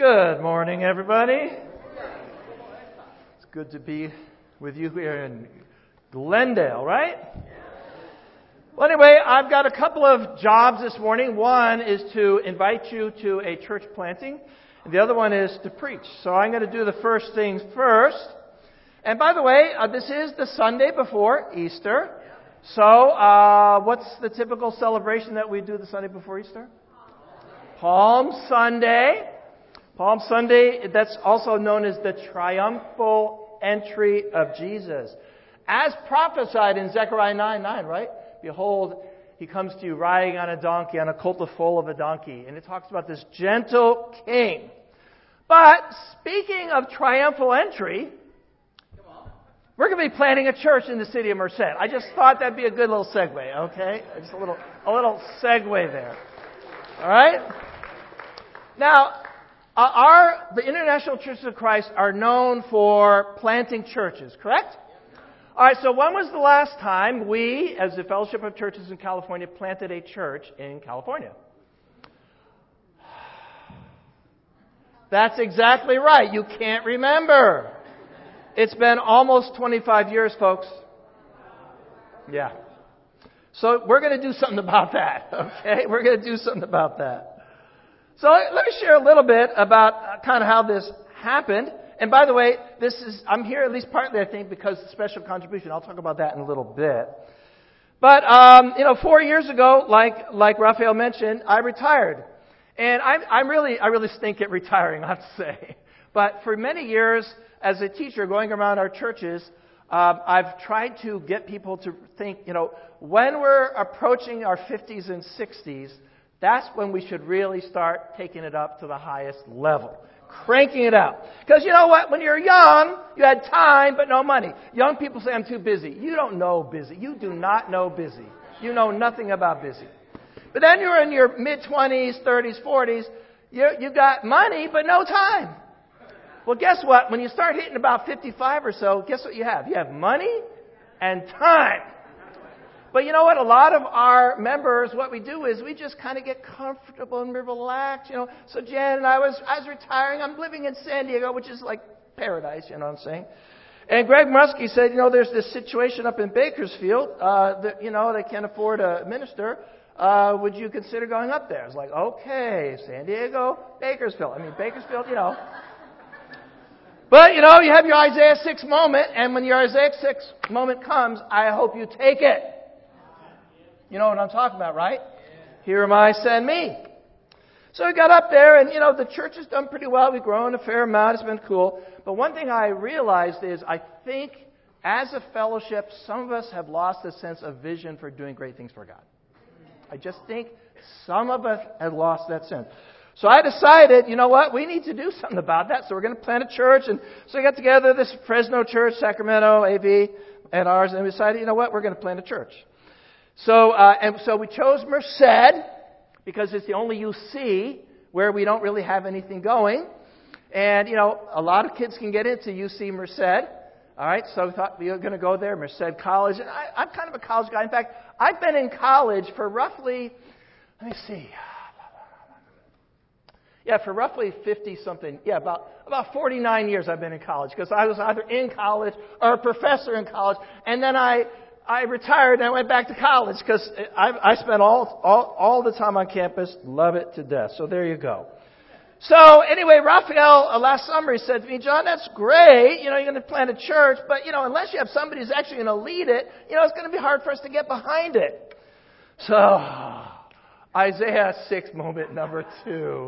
Good morning, everybody. It's good to be with you here in Glendale, right? Well, anyway, I've got a couple of jobs this morning. One is to invite you to a church planting, and the other one is to preach. So I'm going to do the first things first. And by the way, this is the Sunday before Easter. So what's the typical celebration that we do the Sunday before Easter? Palm Sunday. Palm Sunday, that's also known as the triumphal entry of Jesus. As prophesied in Zechariah 9:9, right? Behold, he comes to you riding on a donkey, on a colt of foal of a donkey. And it talks about this gentle king. But speaking of triumphal entry, we're going to be planting a church in the city of Merced. I just thought that'd be a good little segue, okay? Just a little segue there. All right? Now, the International Churches of Christ are known for planting churches, correct? All right, so when was the last time we, as the Fellowship of Churches in California, planted a church in California? That's exactly right. You can't remember. It's been almost 25 years, folks. Yeah. So we're going to do something about that, okay? We're going to do something about that. So let me share a little bit about kind of how this happened. And by the way, I'm here at least partly, I think, because of special contribution. I'll talk about that in a little bit. But, 4 years ago, like Raphael mentioned, I retired. And I really stink at retiring, I have to say. But for many years, as a teacher going around our churches, I've tried to get people to think, when we're approaching our 50s and 60s, that's when we should really start taking it up to the highest level. Cranking it out. Because you know what? When you're young, you had time but no money. Young people say, I'm too busy. You don't know busy. You do not know busy. You know nothing about busy. But then you're in your mid-20s, 30s, 40s. You've got money but no time. Well, guess what? When you start hitting about 55 or so, guess what you have? You have money and time. But you know what? A lot of our members, what we do is we just kind of get comfortable and we relax, So Jan and I was retiring. I'm living in San Diego, which is like paradise, you know what I'm saying? And Greg Muskie said, there's this situation up in Bakersfield, they can't afford a minister. Would you consider going up there? I was like, okay, San Diego, Bakersfield. Bakersfield, But, you have your Isaiah 6 moment, and when your Isaiah 6 moment comes, I hope you take it. You know what I'm talking about, right? Here am I, send me. So we got up there, and, the church has done pretty well. We've grown a fair amount. It's been cool. But one thing I realized is I think, as a fellowship, some of us have lost a sense of vision for doing great things for God. I just think some of us have lost that sense. So I decided, you know what, we need to do something about that. So we're going to plant a church. And so we got together, this Fresno church, Sacramento, AV, and ours, and we decided, you know what, we're going to plant a church. So we chose Merced because it's the only UC where we don't really have anything going. And, a lot of kids can get into UC Merced. All right, so we thought we were going to go there, Merced College. And I'm kind of a college guy. In fact, I've been in college for roughly, for roughly 50-something, about 49 years I've been in college, because I was either in college or a professor in college, and then I retired and I went back to college, because I spent all the time on campus, love it to death. So there you go. So anyway, Raphael, last summer, he said to me, John, that's great, you're going to plant a church, but, unless you have somebody who's actually going to lead it, it's going to be hard for us to get behind it. So Isaiah 6 moment number 2.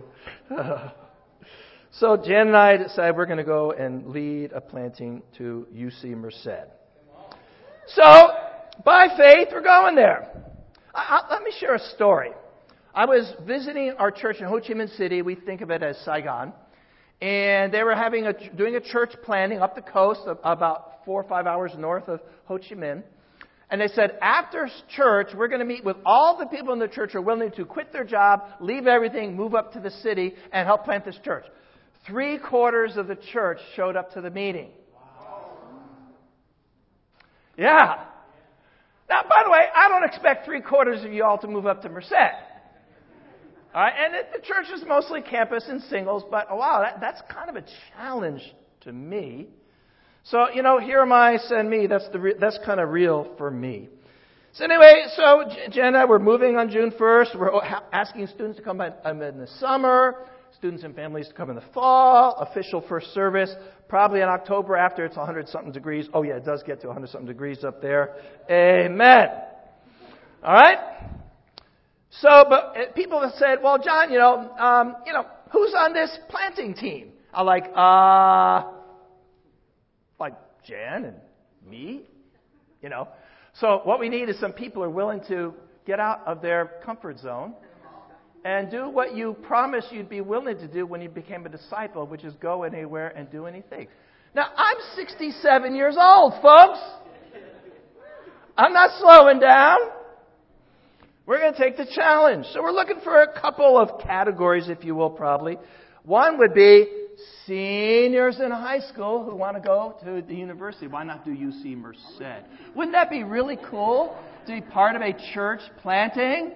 So Jan and I decided we're going to go and lead a planting to UC Merced. So, by faith, we're going there. Let me share a story. I was visiting our church in Ho Chi Minh City. We think of it as Saigon. And they were doing a church planting up the coast, about 4 or 5 hours north of Ho Chi Minh. And they said, after church, we're going to meet with all the people in the church who are willing to quit their job, leave everything, move up to the city, and help plant this church. 3/4 of the church showed up to the meeting. Wow. Yeah. Now, by the way, I don't expect 3/4 of you all to move up to Merced. All right, and the church is mostly campus and singles, but wow, that's kind of a challenge to me. So, here am I, send me. That's kind of real for me. So anyway, Jen and I, we're moving on June 1st. We're asking students to come in the summer, students and families to come in the fall, official first service, probably in October after it's 100-something degrees. Oh yeah, it does get to 100-something degrees up there. Amen. All right? So, but people have said, well, John, who's on this planting team? I'm like Jan and me, So what we need is some people who are willing to get out of their comfort zone and do what you promised you'd be willing to do when you became a disciple, which is go anywhere and do anything. Now, I'm 67 years old, folks. I'm not slowing down. We're going to take the challenge. So we're looking for a couple of categories, if you will, probably. One would be seniors in high school who want to go to the university. Why not do UC Merced? Wouldn't that be really cool to be part of a church planting?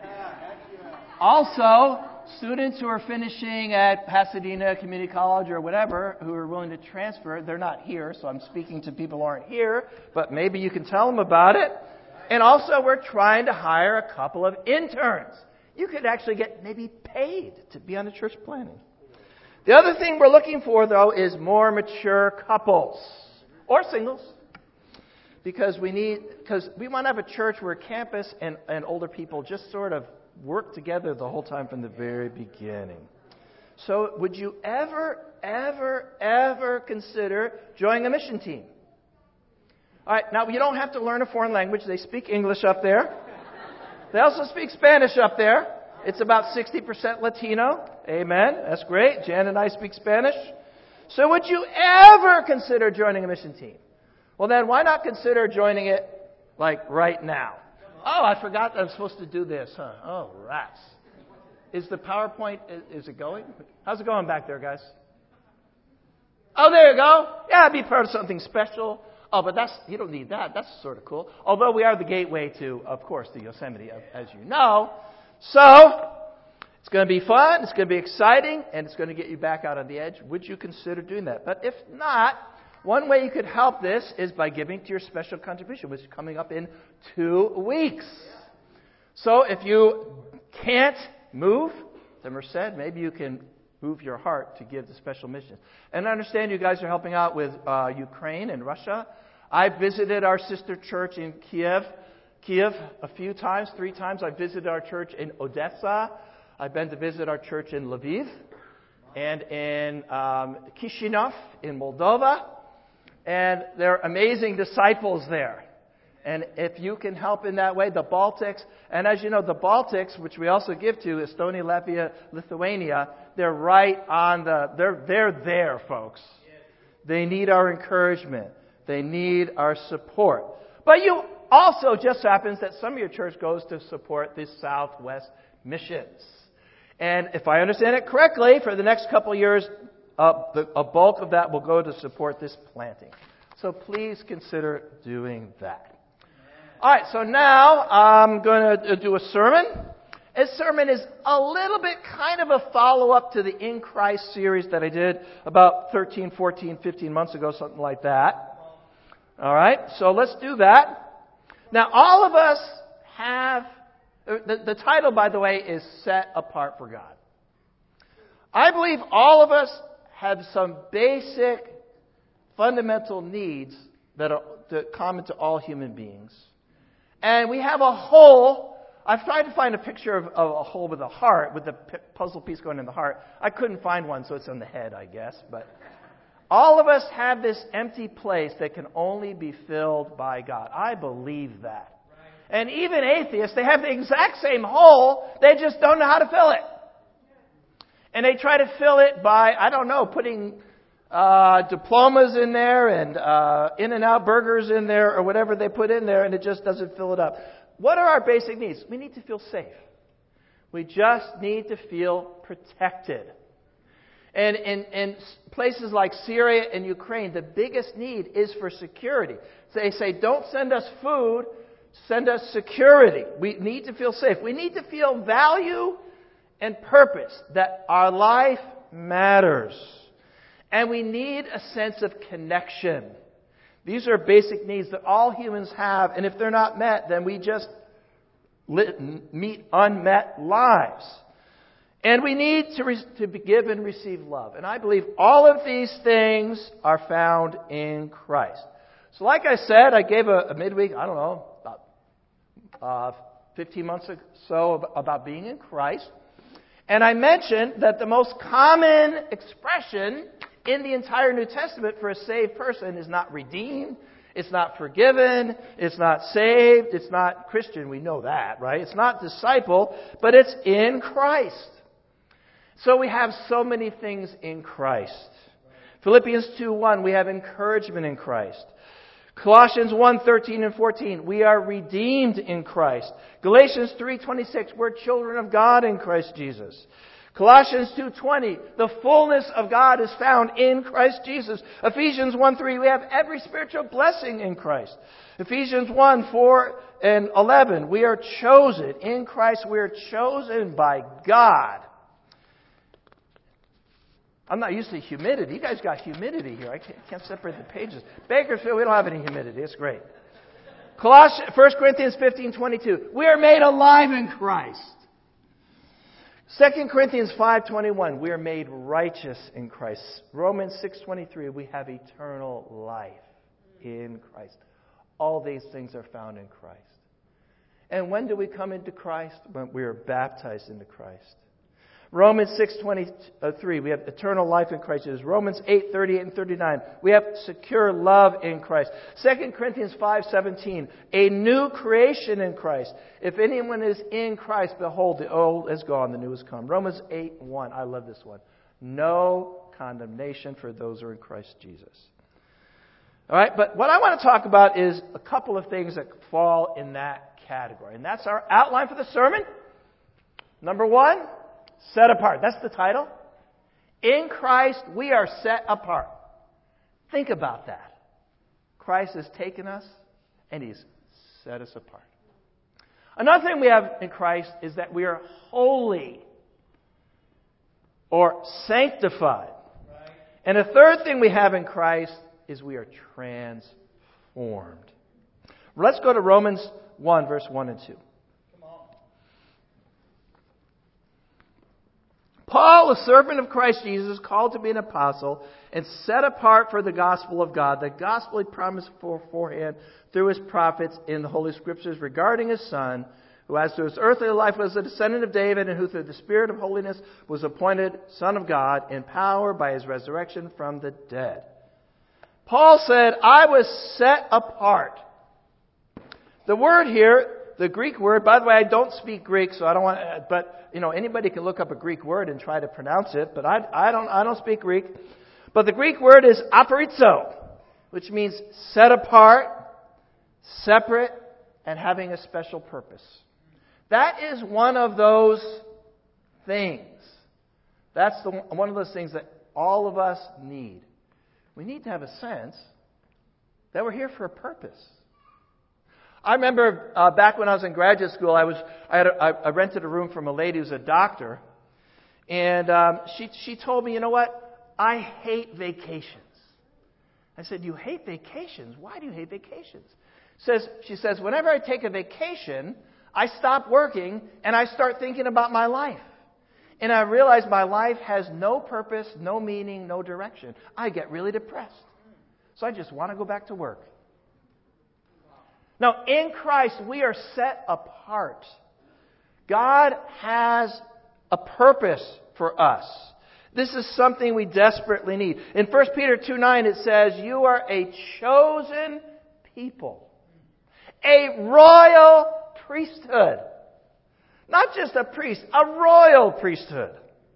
Also, students who are finishing at Pasadena Community College or whatever, who are willing to transfer, they're not here, so I'm speaking to people who aren't here, but maybe you can tell them about it. And also, we're trying to hire a couple of interns. You could actually get maybe paid to be on the church planting. The other thing we're looking for, though, is more mature couples or singles. Because we want to have a church where campus and older people just sort of work together the whole time from the very beginning. So would you ever consider joining a mission team? All right, now you don't have to learn a foreign language. They speak English up there. They also speak Spanish up there. It's about 60% Latino. Amen. That's great. Jan and I speak Spanish. So would you ever consider joining a mission team? Well, then why not consider joining it right now? Oh, I forgot I'm supposed to do this, huh? Oh, rats. Is the PowerPoint, is it going? How's it going back there, guys? Oh, there you go. Yeah, be part of something special. Oh, but you don't need that. That's sort of cool. Although we are the gateway to, of course, the Yosemite, as you know. So, it's going to be fun, it's going to be exciting, and it's going to get you back out on the edge. Would you consider doing that? But if not, one way you could help this is by giving to your special contribution, which is coming up in 2 weeks. So if you can't move to Merced, maybe you can move your heart to give to special missions. And I understand you guys are helping out with Ukraine and Russia. I visited our sister church in Kiev a few times, 3 times. I visited our church in Odessa. I've been to visit our church in Lviv and in Chisinau in Moldova. And they're amazing disciples there. And if you can help in that way, the Baltics, and as you know, the Baltics, which we also give to, Estonia, Latvia, Lithuania, they're right on they're there, folks. They need our encouragement. They need our support. But you also just happens that some of your church goes to support the Southwest missions. And if I understand it correctly, for the next couple of years, a bulk of that will go to support this planting. So please consider doing that. All right, so now I'm going to do a sermon. This sermon is a little bit kind of a follow-up to the In Christ series that I did about 13, 14, 15 months ago, something like that. All right, so let's do that. Now, all of us have, the title, by the way, is Set Apart for God. I believe all of us have some basic, fundamental needs that are common to all human beings. And we have a hole. I've tried to find a picture of a hole with a heart, with the puzzle piece going in the heart. I couldn't find one, so it's on the head, I guess. But all of us have this empty place that can only be filled by God. I believe that. And even atheists, they have the exact same hole. They just don't know how to fill it. And they try to fill it by, putting diplomas in there and In-N-Out burgers in there or whatever they put in there, and it just doesn't fill it up. What are our basic needs? We need to feel safe. We just need to feel protected. And in places like Syria and Ukraine, the biggest need is for security. They say, don't send us food, send us security. We need to feel safe. We need to feel value and purpose, that our life matters. And we need a sense of connection. These are basic needs that all humans have, and if they're not met, then we just meet unmet lives. And we need to give and receive love. And I believe all of these things are found in Christ. So like I said, I gave a midweek, I don't know, about 15 months or so about being in Christ. And I mentioned that the most common expression in the entire New Testament for a saved person is not redeemed, it's not forgiven, it's not saved, it's not Christian, we know that, right? It's not disciple, but it's in Christ. So we have so many things in Christ. Philippians 2:1, we have encouragement in Christ. Colossians 1:13 and 14, we are redeemed in Christ. Galatians 3:26, we're children of God in Christ Jesus. Colossians 2:20, the fullness of God is found in Christ Jesus. Ephesians 1:3, we have every spiritual blessing in Christ. Ephesians 1:4 and 11, we are chosen in Christ. We are chosen by God. I'm not used to humidity. You guys got humidity here. I can't separate the pages. Bakersfield, we don't have any humidity. It's great. 1 Corinthians 15:22. We are made alive in Christ. 2 Corinthians 5:21. We are made righteous in Christ. Romans 6:23. We have eternal life in Christ. All these things are found in Christ. And when do we come into Christ? When we are baptized into Christ. Romans 6:23, we have eternal life in Christ Jesus. Romans 8:38 and 39, we have secure love in Christ. 2 Corinthians 5:17, a new creation in Christ. If anyone is in Christ, behold, the old is gone, the new has come. Romans 8:1, I love this one. No condemnation for those who are in Christ Jesus. All right, but what I want to talk about is a couple of things that fall in that category. And that's our outline for the sermon. Number one, set apart. That's the title. In Christ, we are set apart. Think about that. Christ has taken us and He's set us apart. Another thing we have in Christ is that we are holy or sanctified. Right. And a third thing we have in Christ is we are transformed. Let's go to Romans 1, verse 1 and 2. Paul, a servant of Christ Jesus, called to be an apostle and set apart for the gospel of God, the gospel He promised beforehand through His prophets in the Holy Scriptures regarding His Son, who as to His earthly life was a descendant of David, and who through the Spirit of holiness was appointed Son of God in power by His resurrection from the dead. Paul said, I was set apart. The word here, the Greek word, by the way, I don't speak Greek, so I don't want to, but anybody can look up a Greek word and try to pronounce it, but I don't speak Greek. But the Greek word is aparizo, which means set apart, separate, and having a special purpose. That is one of those things. That's one of those things that all of us need. We need to have a sense that we're here for a purpose. I remember back when I was in graduate school, I rented a room from a lady who's a doctor, and she told me, you know what? I hate vacations. I said, you hate vacations? Why do you hate vacations? She says, whenever I take a vacation, I stop working and I start thinking about my life. And I realize my life has no purpose, no meaning, no direction. I get really depressed. So I just want to go back to work. Now, in Christ, we are set apart. God has a purpose for us. This is something we desperately need. In 1 Peter 2:9, it says, you are a chosen people, a royal priesthood. Not just a priest, a royal priesthood.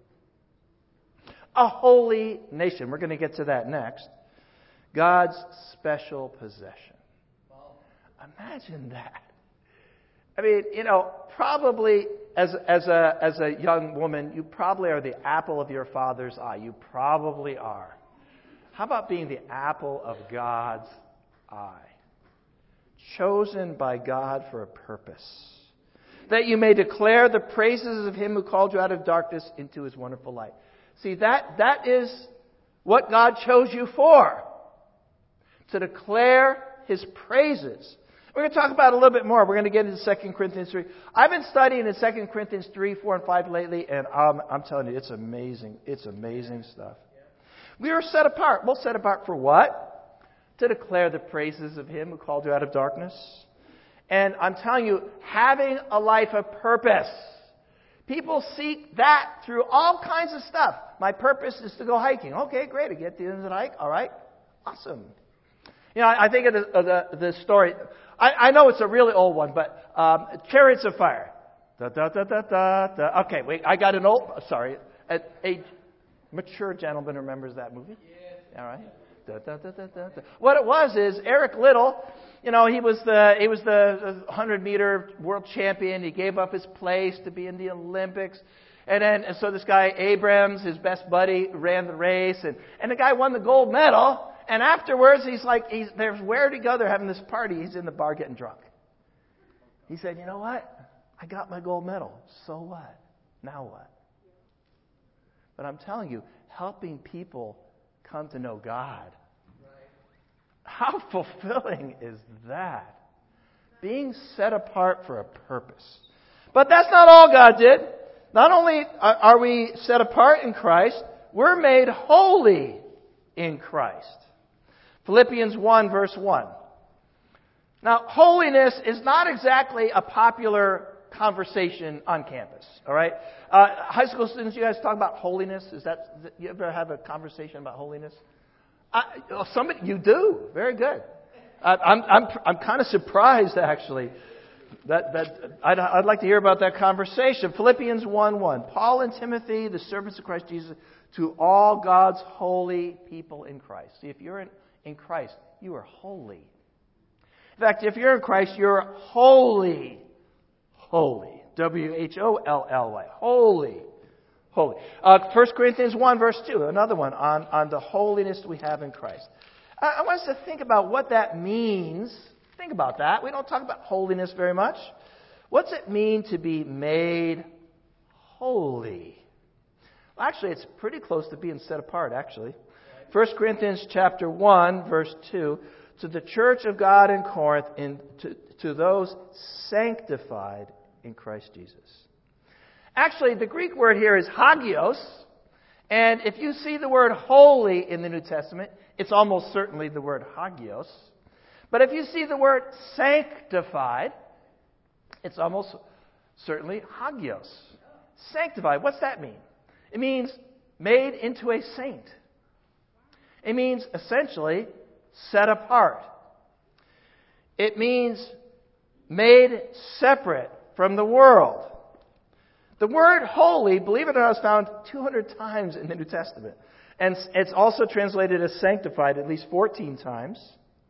A holy nation. We're going to get to that next. God's special possession. Imagine that. I mean, probably as a young woman, you probably are the apple of your father's eye. You probably are. How about being the apple of God's eye? Chosen by God for a purpose. that you may declare the praises of Him who called you out of darkness into His wonderful light. See, that is what God chose you for. To declare His praises. We're going to talk about it a little bit more. We're going to get into 2 Corinthians 3. I've been studying in 2 Corinthians 3, 4, and 5 lately, and I'm telling you, it's amazing. It's amazing stuff. We are set apart. We're set apart for what? To declare the praises of Him who called you out of darkness. And I'm telling you, having a life of purpose. People seek that through all kinds of stuff. My purpose is to go hiking. Okay, great. I get to the end of the hike. All right. Awesome. You know, I think of the story. I know it's a really old one, but Chariots of Fire. Da, da, da, da, da, da. Okay, wait. I got a mature gentleman remembers that movie. All right. Da, da, da, da, da, da. What it was is Eric Liddell. You know, he was the 100-meter world champion. He gave up his place to be in the Olympics. And so this guy, Abrams, his best buddy, ran the race. And the guy won the gold medal. And afterwards, there's where to go. They're having this party. He's in the bar getting drunk. He said, you know what? I got my gold medal. So what? Now what? But I'm telling you, helping people come to know God. How fulfilling is that? Being set apart for a purpose. But that's not all God did. Not only are we set apart in Christ, we're made holy in Christ. Philippians 1, verse 1. Now, holiness is not exactly a popular conversation on campus. All right? High school students, you guys talk about holiness? You ever have a conversation about holiness? Somebody, you do. Very good. I'm kind of surprised, actually. I'd like to hear about that conversation. Philippians 1:1. Paul and Timothy, the servants of Christ Jesus, to all God's holy people in Christ. See, if you're in Christ, you are holy. In fact, if you're in Christ, you're holy. Holy. W-H-O-L-L-Y. Holy. Holy. 1 Corinthians 1, verse 2. Another one on the holiness we have in Christ. I want us to think about what that means. Think about that. We don't talk about holiness very much. What's it mean to be made holy? Well, actually, it's pretty close to being set apart, actually. 1 Corinthians chapter 1, verse 2. To the church of God in Corinth, to those sanctified in Christ Jesus. Actually, the Greek word here is hagios. And if you see the word holy in the New Testament, it's almost certainly the word hagios. But if you see the word sanctified, it's almost certainly hagios. Sanctified, what's that mean? It means made into a saint. It means essentially set apart. It means made separate from the world. The word holy, believe it or not, is found 200 times in the New Testament. And it's also translated as sanctified at least 14 times.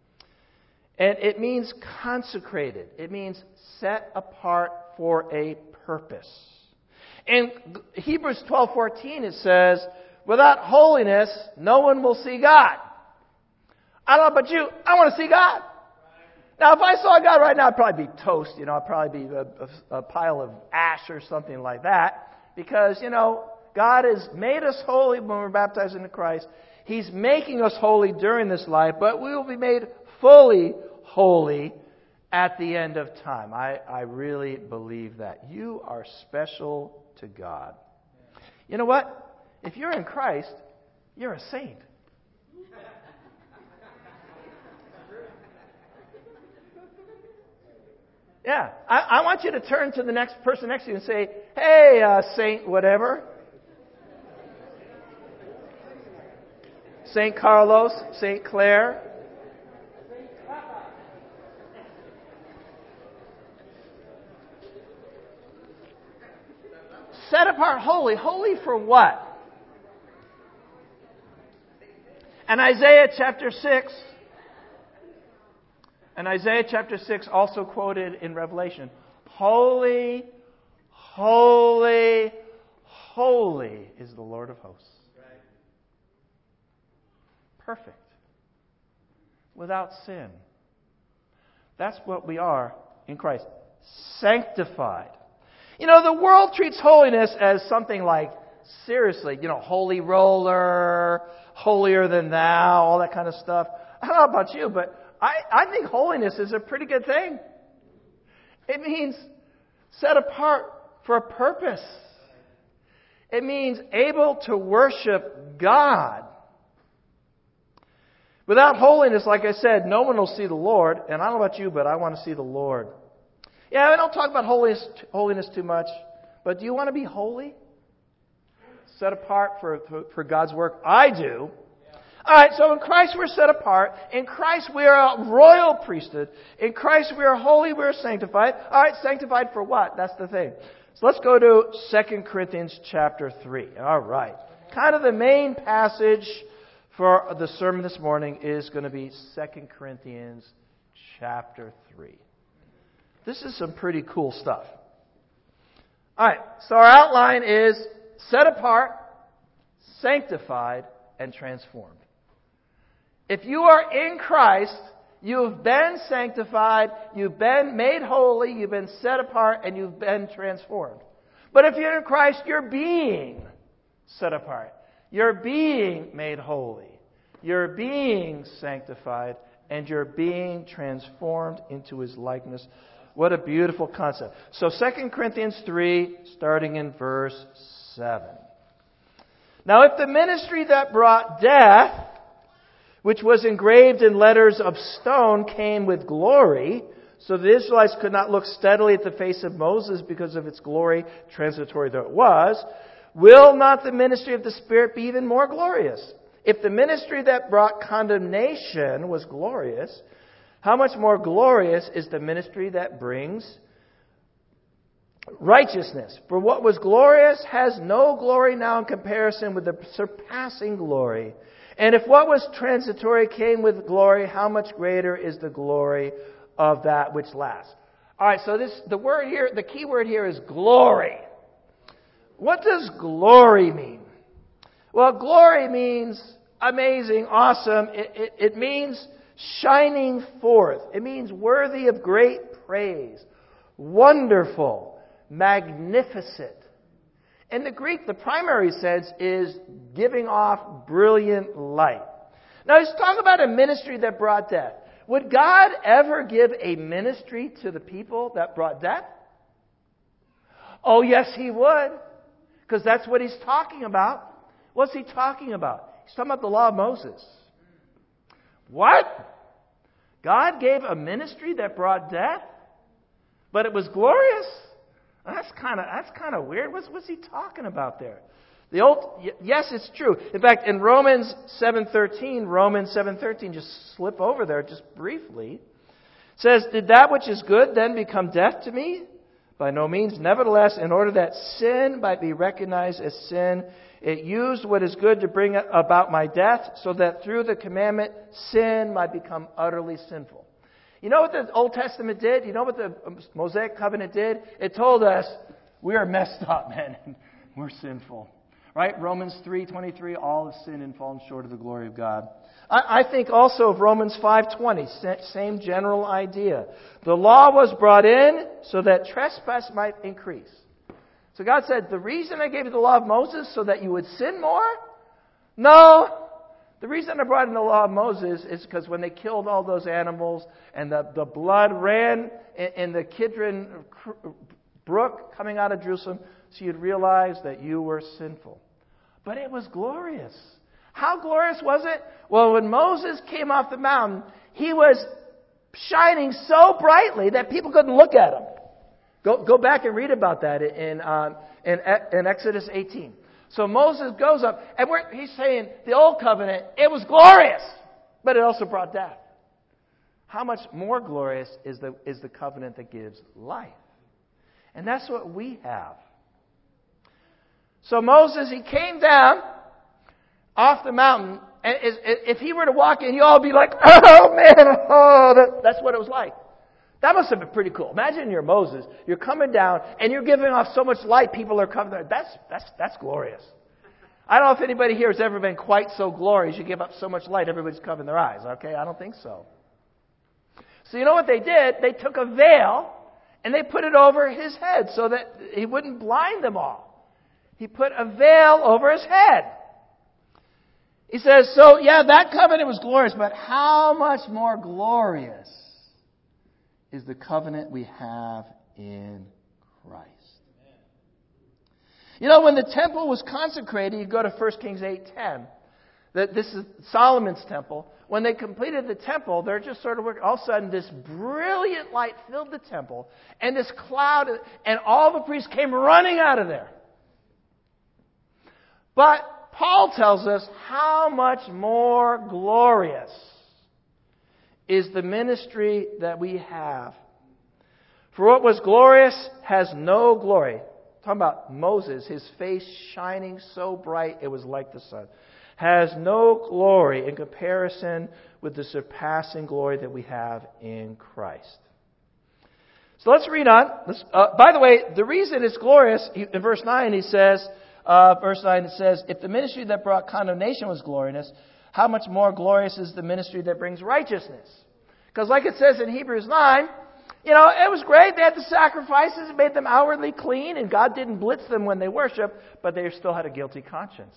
And it means consecrated. It means set apart for a purpose. In Hebrews 12:14 it says, without holiness, no one will see God. I don't know about you, I want to see God. Now, if I saw God right now, I'd probably be toast. I'd probably be a pile of ash or something like that. Because, God has made us holy when we're baptized into Christ. He's making us holy during this life, but we will be made fully holy at the end of time. I really believe that. You are special to God. You know what? If you're in Christ, you're a saint. Yeah. I want you to turn to the next person next to you and say, hey, Saint whatever. Saint Carlos, Saint Claire. Set apart holy. Holy for what? And Isaiah chapter 6. And Isaiah chapter 6 also quoted in Revelation. Holy, holy, holy is the Lord of hosts. Perfect. Without sin. That's what we are in Christ. Sanctified. The world treats holiness as something like, seriously, holy roller, holier than thou, all that kind of stuff. I don't know about you, but I think holiness is a pretty good thing. It means set apart for a purpose. It means able to worship God. Without holiness, like I said, no one will see the Lord. And I don't know about you, but I want to see the Lord. Yeah, I don't talk about holiness too much. But do you want to be holy? Set apart for God's work? I do. All right, so in Christ we're set apart. In Christ we are a royal priesthood. In Christ we are holy, we are sanctified. All right, sanctified for what? That's the thing. So let's go to 2 Corinthians chapter 3. All right. Kind of the main passage for the sermon this morning is going to be 2 Corinthians chapter 3. This is some pretty cool stuff. All right, so our outline is set apart, sanctified, and transformed. If you are in Christ, you've been sanctified, you've been made holy, you've been set apart, and you've been transformed. But if you're in Christ, you're being set apart. You're being made holy. You're being sanctified, and you're being transformed into His likeness. What a beautiful concept. So 2 Corinthians 3, starting in verse 7. Now if the ministry that brought death, which was engraved in letters of stone, came with glory, so the Israelites could not look steadily at the face of Moses because of its glory, transitory though it was, will not the ministry of the Spirit be even more glorious? If the ministry that brought condemnation was glorious, how much more glorious is the ministry that brings righteousness? For what was glorious has no glory now in comparison with the surpassing glory. And if what was transitory came with glory, how much greater is the glory of that which lasts? All right, so the key word here is glory. What does glory mean? Well, glory means amazing, awesome. It means shining forth. It means worthy of great praise, wonderful, magnificent. In the Greek, the primary sense is giving off brilliant light. Now, he's talking about a ministry that brought death. Would God ever give a ministry to the people that brought death? Oh, yes, He would. Because that's what He's talking about. What's He talking about? He's talking about the law of Moses. What? God gave a ministry that brought death? But it was glorious? That's kind of weird. What's he talking about there? Yes, it's true. In fact, in Romans 7:13, just slip over there just briefly. It says, "Did that which is good then become death to me? By no means. Nevertheless, in order that sin might be recognized as sin, it used what is good to bring about my death, so that through the commandment, sin might become utterly sinful." You know what the Old Testament did? You know what the Mosaic Covenant did? It told us we are messed up, man. We're sinful. Right? Romans 3:23, all have sinned and fallen short of the glory of God. I think also of Romans 5:20, same general idea. The law was brought in so that trespass might increase. So God said, the reason I gave you the law of Moses so that you would sin more? No. The reason I brought in the law of Moses is because when they killed all those animals and the blood ran in the Kidron brook coming out of Jerusalem, so you'd realize that you were sinful. But it was glorious. How glorious was it? Well, when Moses came off the mountain, he was shining so brightly that people couldn't look at him. Go back and read about that in Exodus 18. So Moses goes up, and he's saying the old covenant, it was glorious, but it also brought death. How much more glorious is the covenant that gives life? And that's what we have. So Moses, he came down off the mountain, and if he were to walk in, you all be like, oh man, that's what it was like. That must have been pretty cool. Imagine you're Moses. You're coming down and you're giving off so much light. People are coming there. That's glorious. I don't know if anybody here has ever been quite so glorious. You give up so much light, everybody's covering their eyes. Okay, I don't think so. So you know what they did? They took a veil And they put it over his head so that he wouldn't blind them all. He put a veil over his head. He says, so yeah, that covenant was glorious, but how much more glorious is the covenant we have in Christ? You know, when the temple was consecrated, you go to 1 Kings 8:10. This is Solomon's temple. When they completed the temple, they're just sort of working. All of a sudden, this brilliant light filled the temple, and this cloud, and all the priests came running out of there. But Paul tells us how much more glorious is the ministry that we have. For what was glorious has no glory. Talking about Moses, his face shining so bright it was like the sun. Has no glory in comparison with the surpassing glory that we have in Christ. So let's read on. By the way, the reason it's glorious, in verse 9 it says, if the ministry that brought condemnation was glorious, how much more glorious is the ministry that brings righteousness? Because like it says in Hebrews 9, you know, it was great. They had the sacrifices. It made them outwardly clean, and God didn't blitz them when they worshiped, but they still had a guilty conscience.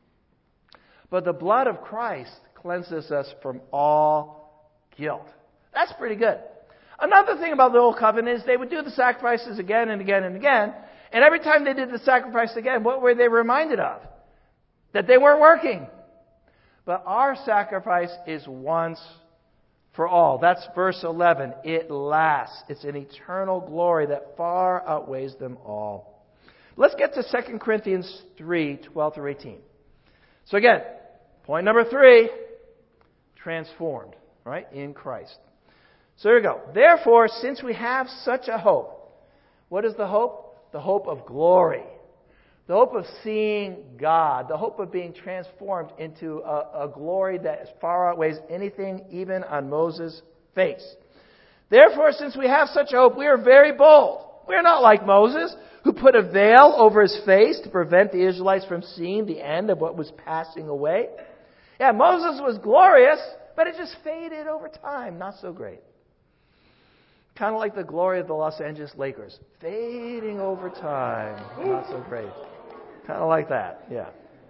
But the blood of Christ cleanses us from all guilt. That's pretty good. Another thing about the Old Covenant is they would do the sacrifices again and again and again. And every time they did the sacrifice again, what were they reminded of? That they weren't working. But our sacrifice is once for all. That's verse 11. It lasts. It's an eternal glory that far outweighs them all. Let's get to 2 Corinthians 3, 12 through 18. So again, point number 3, transformed, right, in Christ. So here we go. Therefore, since we have such a hope, what is the hope? The hope of glory. The hope of seeing God. The hope of being transformed into a glory that far outweighs anything even on Moses' face. Therefore, since we have such a hope, we are very bold. We are not like Moses, who put a veil over his face to prevent the Israelites from seeing the end of what was passing away. Yeah, Moses was glorious, but it just faded over time. Not so great. Kind of like the glory of the Los Angeles Lakers. Fading over time. Not so great. Kind of like that, yeah.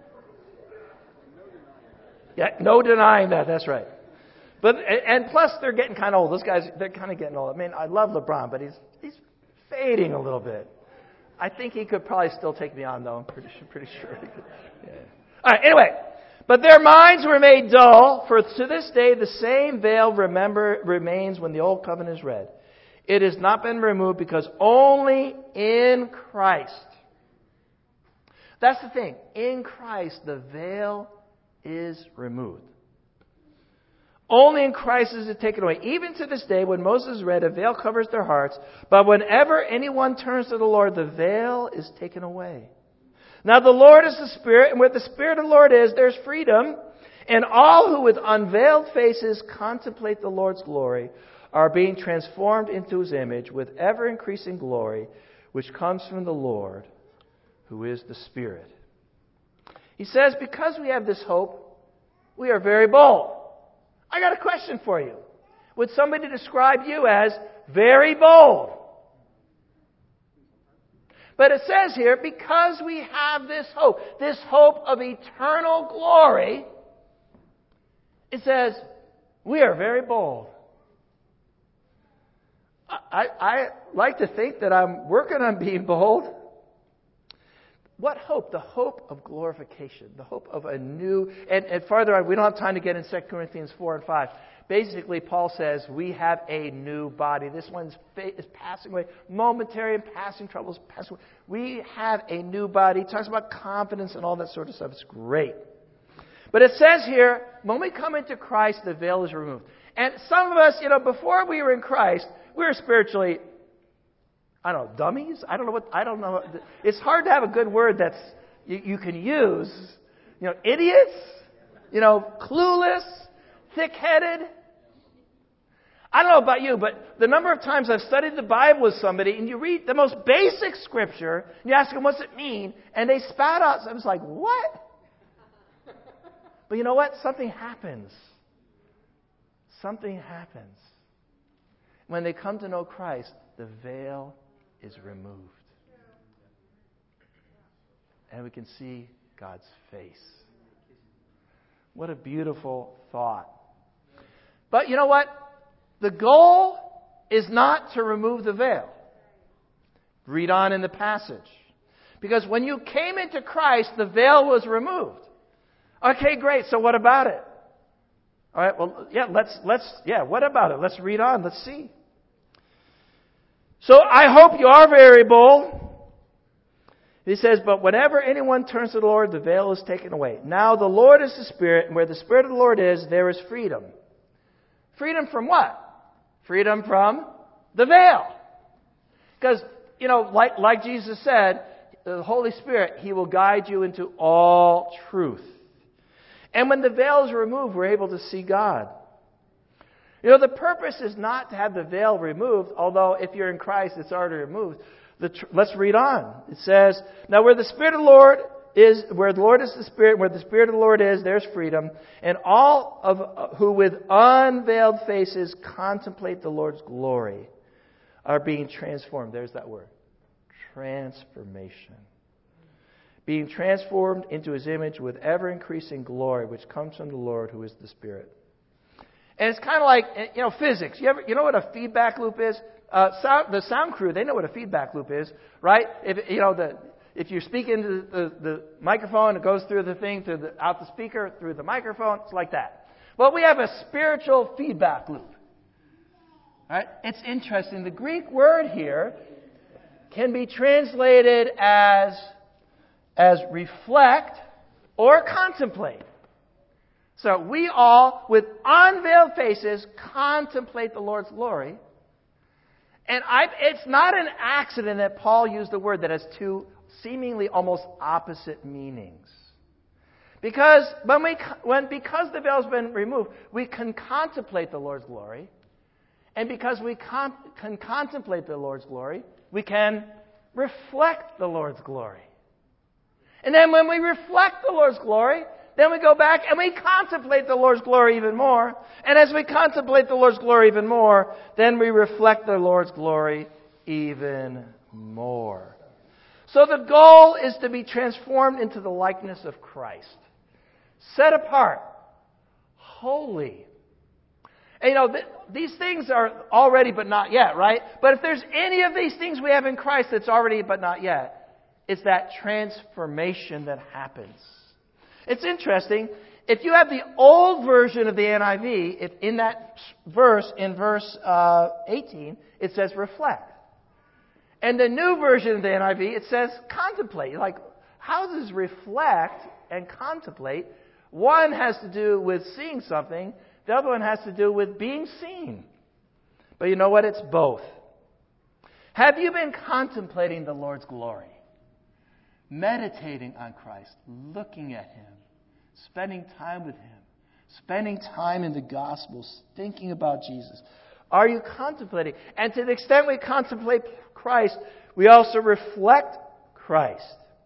Yeah, no denying that, that's right. But and plus they're getting kind of old. Those guys, they're kind of getting old. I mean, I love LeBron, but he's fading a little bit. I think he could probably still take me on, though. I'm pretty sure he could. Yeah. All right, anyway. But their minds were made dull, for to this day the same veil remains when the old covenant is read. It has not been removed because only in Christ. That's the thing. In Christ, the veil is removed. Only in Christ is it taken away. Even to this day, when Moses read, a veil covers their hearts. But whenever anyone turns to the Lord, the veil is taken away. Now the Lord is the Spirit, and where the Spirit of the Lord is, there's freedom. And all who with unveiled faces contemplate the Lord's glory are being transformed into His image with ever-increasing glory, which comes from the Lord, who is the Spirit. He says, because we have this hope, we are very bold. I got a question for you. Would somebody describe you as very bold? But it says here, because we have this hope of eternal glory, it says, we are very bold. I like to think that I'm working on being bold. What hope? The hope of glorification. The hope of a new... And farther on, we don't have time to get in 2 Corinthians 4 and 5. Basically, Paul says, we have a new body. This one is passing away. Momentary and passing troubles passing away. We have a new body. He talks about confidence and all that sort of stuff. It's great. But it says here, when we come into Christ, the veil is removed. And some of us, before we were in Christ, we were spiritually... I don't know, dummies? I don't know. It's hard to have a good word that's you can use. Idiots? Clueless? Thick-headed? I don't know about you, but the number of times I've studied the Bible with somebody and you read the most basic scripture and you ask them, what's it mean? And they spout out. So I was like, what? But you know what? Something happens. Something happens. when they come to know Christ, the veil is removed. And we can see God's face. What a beautiful thought. But you know what? The goal is not to remove the veil. Read on in the passage. Because when you came into Christ, the veil was removed. Okay, great. So what about it? All right, well, what about it? Let's read on. Let's see. So I hope you are very bold. He says, but whenever anyone turns to the Lord, the veil is taken away. Now the Lord is the Spirit, and where the Spirit of the Lord is, there is freedom. Freedom from what? Freedom from the veil. Because, like Jesus said, the Holy Spirit, He will guide you into all truth. And when the veil is removed, we're able to see God. The purpose is not to have the veil removed, although if you're in Christ, it's already removed. Let's read on. It says, now where the Spirit of the Lord is, where the Lord is the Spirit, where the Spirit of the Lord is, there's freedom. And all of who with unveiled faces contemplate the Lord's glory are being transformed. There's that word. Transformation. Being transformed into His image with ever-increasing glory, which comes from the Lord, who is the Spirit. And it's kind of like, physics. You know what a feedback loop is? The sound crew, they know what a feedback loop is, right? If you speak into the microphone, it goes through the thing, out the speaker, through the microphone. It's like that. Well, we have a spiritual feedback loop. Right? It's interesting. The Greek word here can be translated as reflect or contemplate. So we all, with unveiled faces, contemplate the Lord's glory. And it's not an accident that Paul used the word that has two seemingly almost opposite meanings. Because because the veil has been removed, we can contemplate the Lord's glory. And because we can contemplate the Lord's glory, we can reflect the Lord's glory. And then when we reflect the Lord's glory, then we go back and we contemplate the Lord's glory even more. And as we contemplate the Lord's glory even more, then we reflect the Lord's glory even more. So the goal is to be transformed into the likeness of Christ. Set apart. Holy. And these things are already but not yet, right? But if there's any of these things we have in Christ that's already but not yet, it's that transformation that happens. It's interesting. If you have the old version of the NIV, if in that verse, in verse 18, it says reflect. And the new version of the NIV, it says contemplate. Like, how does reflect and contemplate? One has to do with seeing something. The other one has to do with being seen. But you know what? It's both. Have you been contemplating the Lord's glory? Meditating on Christ, looking at Him, spending time with Him, spending time in the Gospels, thinking about Jesus. Are you contemplating? And to the extent we contemplate Christ, we also reflect Christ.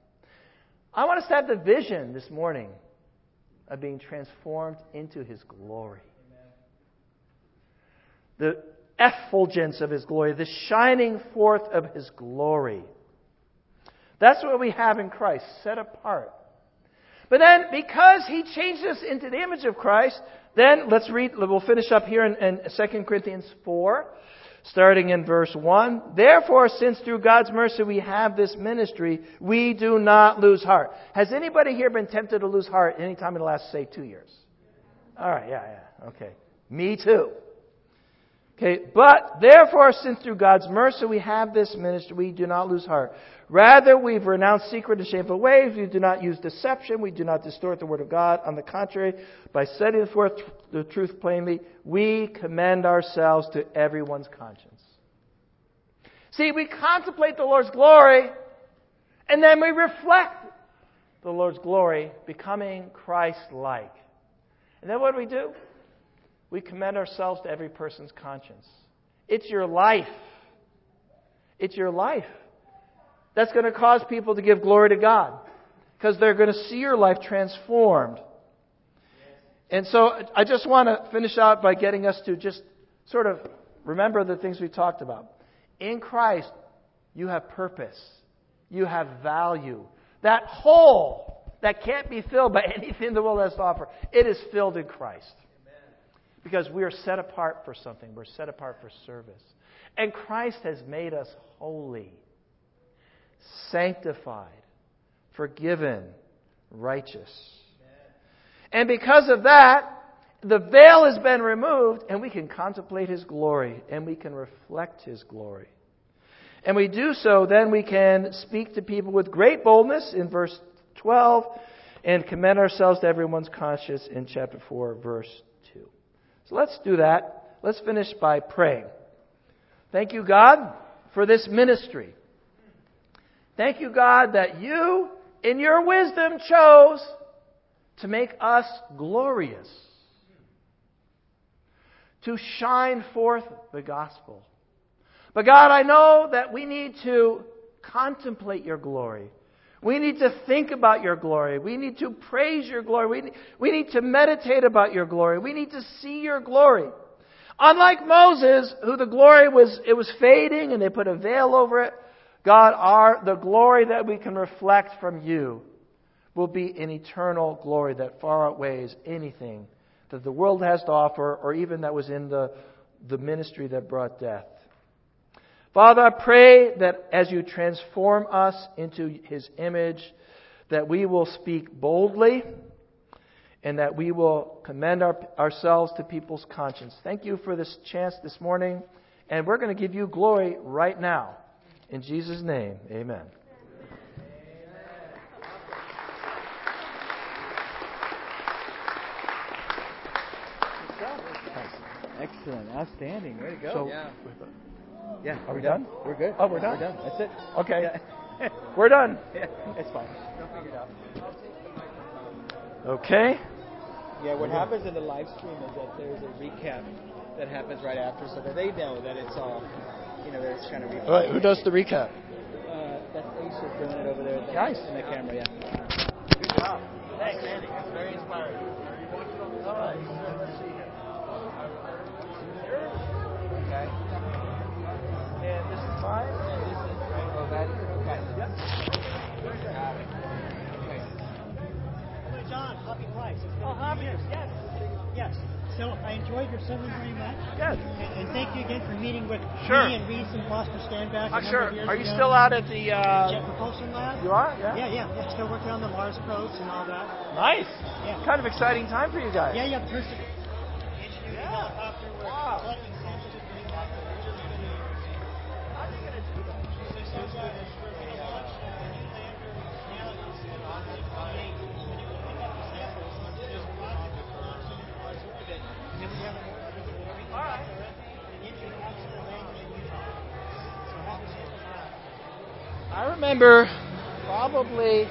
I want us to have the vision this morning of being transformed into His glory. The effulgence of His glory, the shining forth of His glory. That's what we have in Christ, set apart. But then, because He changed us into the image of Christ, then let's read, we'll finish up here in 2 Corinthians 4, starting in verse 1. Therefore, since through God's mercy we have this ministry, we do not lose heart. Has anybody here been tempted to lose heart any time in the last, say, 2 years? All right, yeah, okay. Me too. Okay, but therefore, since through God's mercy we have this ministry, we do not lose heart. Rather, we've renounced secret and shameful ways. We do not use deception. We do not distort the word of God. On the contrary, by setting forth the truth plainly, we commend ourselves to everyone's conscience. See, we contemplate the Lord's glory, and then we reflect the Lord's glory, becoming Christ-like. And then what do? We commend ourselves to every person's conscience. It's your life. It's your life that's going to cause people to give glory to God, because they're going to see your life transformed. And so I just want to finish out by getting us to just sort of remember the things we talked about. In Christ, you have purpose. You have value. That hole that can't be filled by anything the world has to offer, it is filled in Christ. Because we are set apart for something. We're set apart for service. And Christ has made us holy, sanctified, forgiven, righteous. And because of that, the veil has been removed, and we can contemplate His glory, and we can reflect His glory. And we do so, then we can speak to people with great boldness in verse 12, and commend ourselves to everyone's conscience in chapter 4, verse 2. So let's do that. Let's finish by praying. Thank you, God, for this ministry. Thank you, God, that you, in your wisdom, chose to make us glorious, to shine forth the gospel. But God, I know that we need to contemplate your glory. We need to think about your glory. We need to praise your glory. We need to meditate about your glory. We need to see your glory. Unlike Moses, who the glory was fading and they put a veil over it, God, the glory that we can reflect from you will be an eternal glory that far outweighs anything that the world has to offer or even that was in the ministry that brought death. Father, I pray that as you transform us into His image, that we will speak boldly and that we will commend ourselves to people's conscience. Thank you for this chance this morning, and we're going to give you glory right now. In Jesus' name, amen. Excellent. Outstanding. Way to go. So, yeah. Are we done? We're good. Oh, we're done? We're done. That's it. Okay. Yeah. We're done. Yeah, it's fine. They'll figure it out. Okay. Yeah, what happens in the live stream is that there's a recap that happens right after so that they know that it's all, that it's kind of recap. All right, who does the recap? That's Aisha doing it over there. Nice. In the camera, yeah. Good job. Thanks, Andy. That's very inspiring. All right. Let's see here. Okay. And this is fine. And this is right. Oh, that is okay. Yep. Got it. Okay. Hello, John. Happy Christ. Oh, happy. Yes. Yes. So I enjoyed your sermon very much. Good. And thank you again for meeting with Sure. me and Reese and Foster Standback. Sure. Are you still out at the... Jet Propulsion Lab? You are? Yeah. Yeah. Still working on the Mars probes and all that. Nice. Yeah. Kind of exciting time for you guys. Yeah. The first engineering helicopter. We're collecting samples of green light. How are you going to do that? So we're going to launch a new lander now in 2028. And it will pick up the samples. There's a rocket that will launch into Mars orbit. And then we have an orbital green helicopter and an engine actually landing in Utah. So how the samples are. I remember probably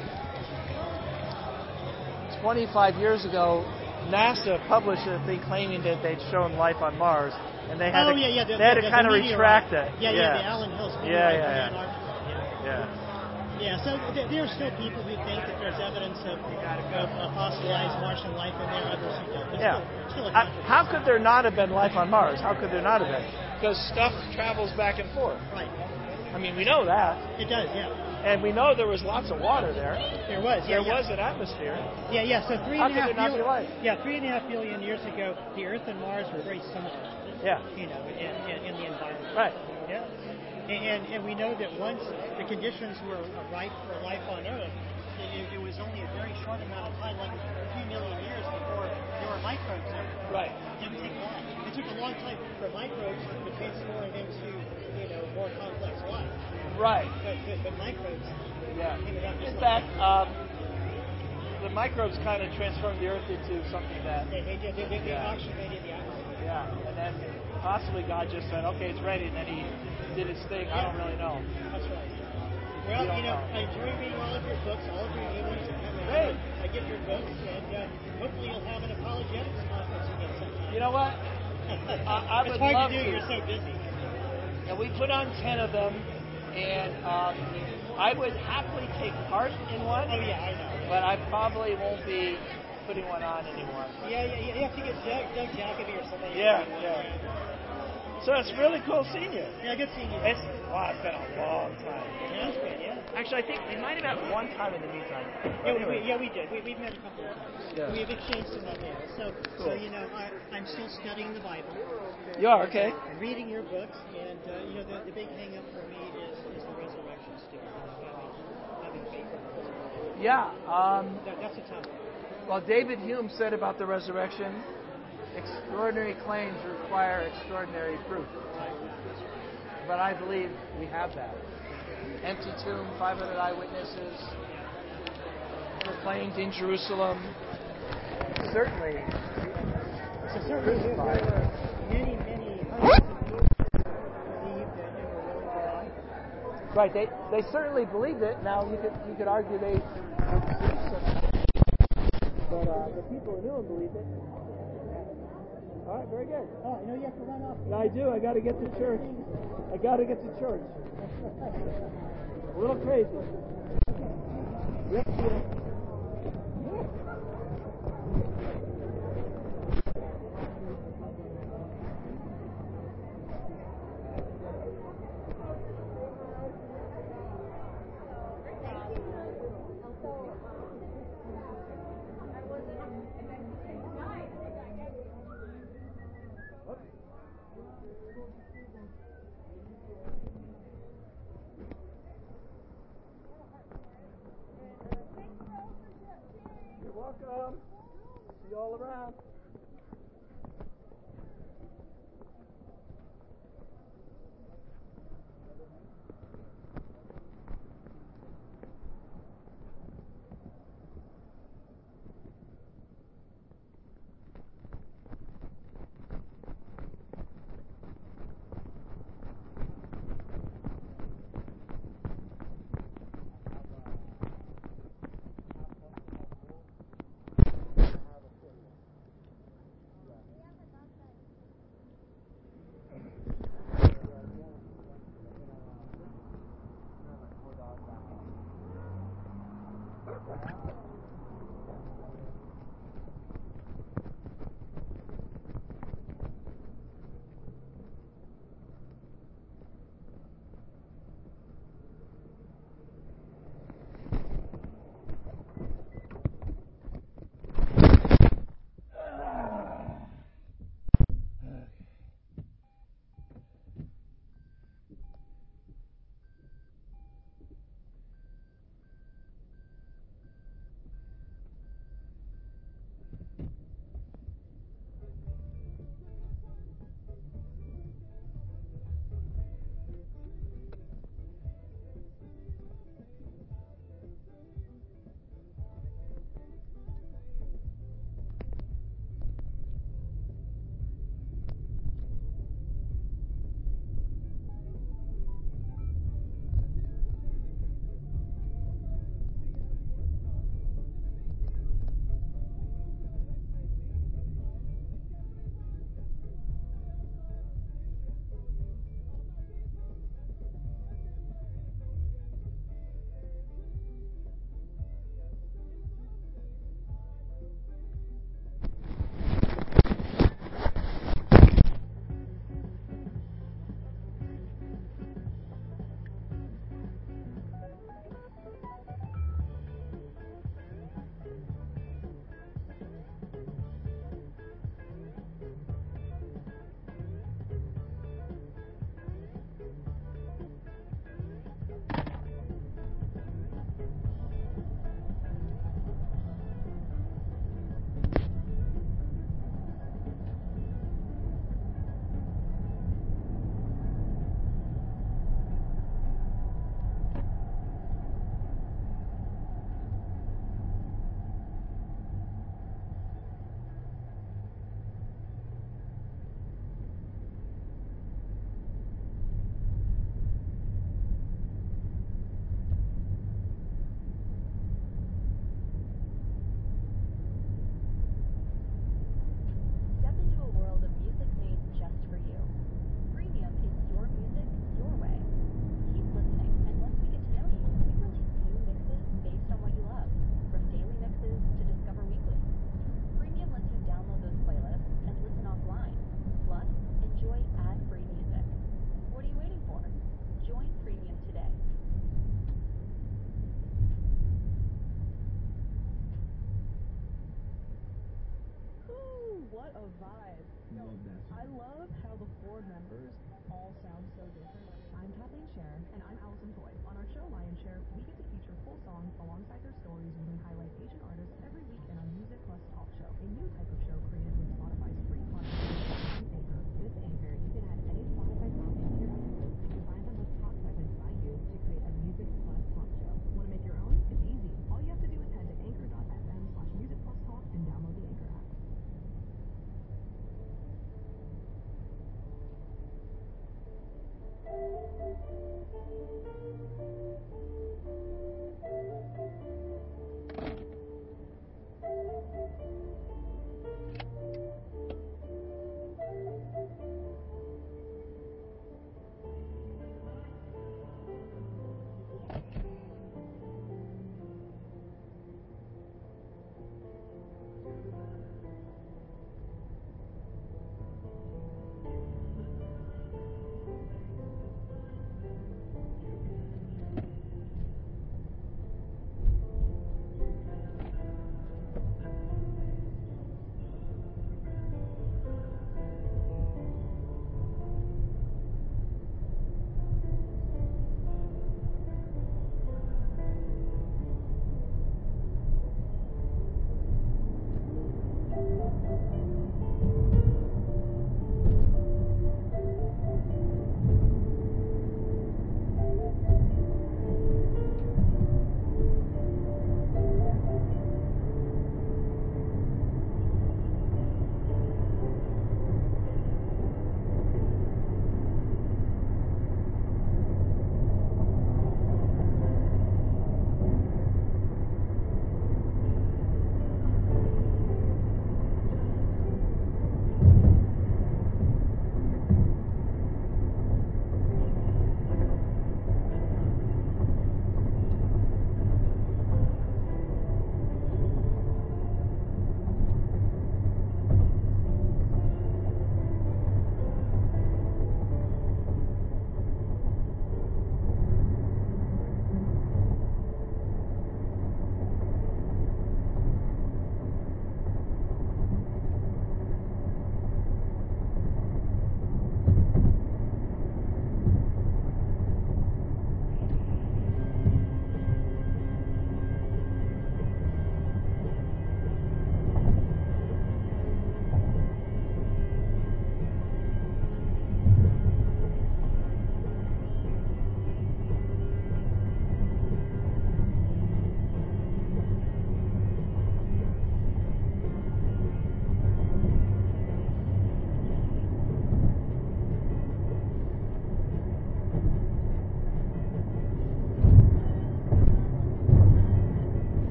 25 years ago, NASA published a thing claiming that they'd shown life on Mars, and they had to kind of retract that. The Allen Hills meteorite in Antarctica. Yeah, so there are still people who think that there's evidence of fossilized Martian life in there. Others who don't. Still how could there not have been life on Mars? How could there not have been? Because stuff travels back and forth. Right. I mean, we know that. It does, yeah. And we know there was lots of water there. There was, yeah. There was an atmosphere. Yeah. So How could there not be life? 3.5 billion years ago, the Earth and Mars were very similar. Yeah. In the environment. Right. Yeah. And we know that once the conditions were ripe for life on Earth, it was only a very short amount of time, like a few million years before there were microbes there. Right. It didn't take long. It took a long time for microbes to transform into more complex life. Right. But microbes. Yeah. In fact, the microbes kind of transformed the Earth into something that... They oxygenated the atmosphere. Yeah, and then possibly God just said, okay, it's ready, and then He did His thing. Yeah. I don't really know. That's right. Well, I enjoy reading all of your books, all of your new ones that come out. Great. I get your books, and hopefully you'll have an apologetics conference again sometime. You know what? I would it's hard love to do. to. You're so busy. And we put on 10 of them, and I would happily take part in one. Oh, yeah, I know. But I probably won't be putting one on anymore. Yeah, you have to get Doug Jacoby or somebody. Yeah. So it's really cool seeing you. Yeah, good seeing you. It's been a long time. Yeah, it's good, yeah. Actually, I think we might have met one time in the meantime. We did. We've met a couple of times. Yeah. We've exchanged some emails. So Cool. I'm still studying the Bible. You are, okay. I'm reading your books, and the big hang up for me is the resurrection still. Having faith in the resurrection. Yeah. That's a tough one. Well, David Hume said about the resurrection, extraordinary claims require extraordinary proof. But I believe we have that. Empty tomb, 500 eyewitnesses, proclaimed in Jerusalem. Certainly. So certainly there were many hundreds of people who believed that you were willing to die. Right, they certainly believed it. Now you could argue they, but the people who knew him believed it. All right, very good. Oh, you have to run off. I do. I got to get to church. A little crazy. Yep. You're welcome. See you all around. a vibe. Love that song. I love how the four members all sound so different. I'm Kathleen Scher, and I'm Allison Toy. On our show, Lion Share, we get to feature full songs alongside their stories when we highlight Asian artists every week in our Music Plus Talk Show, a new type of show created with Spotify's free podcast, Anchor. With Anchor, you can add any Spotify song into your episode and combine them with talk segments by you to create a Music Plus Talk Show. Want to make your own? It's easy. All you have to do is head to anchor.fm/musicplustalk and download the Anchor app.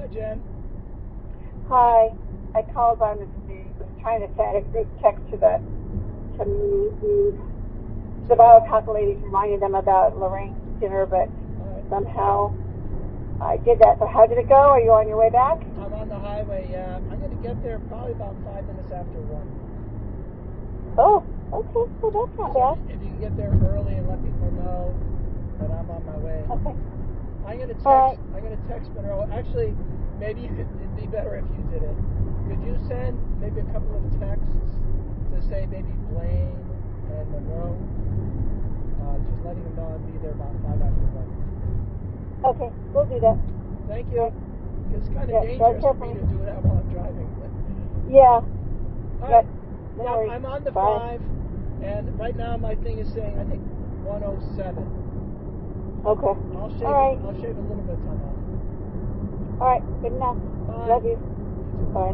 Hi, Jen. Hi. I called on was trying to send a group text to the Bible ladies, reminding them about Lorraine's dinner, but somehow I did that. So how did it go? Are you on your way back? I'm on the highway, yeah. I'm going to get there probably about 5 minutes after 1. Oh, okay. Well, that's not bad. If you can get there early and let people know that I'm on my way. Okay. I'm going to text. All right. I'm going to text Monroe. Actually, maybe it'd be better if you did it. Could you send maybe a couple of texts to say maybe Blaine and Monroe? Just letting them know I'll be there about 5 after 1. Okay, we'll do that. Thank you. It's kind of Yeah, dangerous for that's me to okay. do that while I'm driving. Yeah. All right. No Now, worries. I'm on the Bye. 5, and right now my thing is saying, I think, 107. Okay. I'll shave, All right. I'll shave a little bit of time off. All right. Good enough. Bye. Love you. Bye.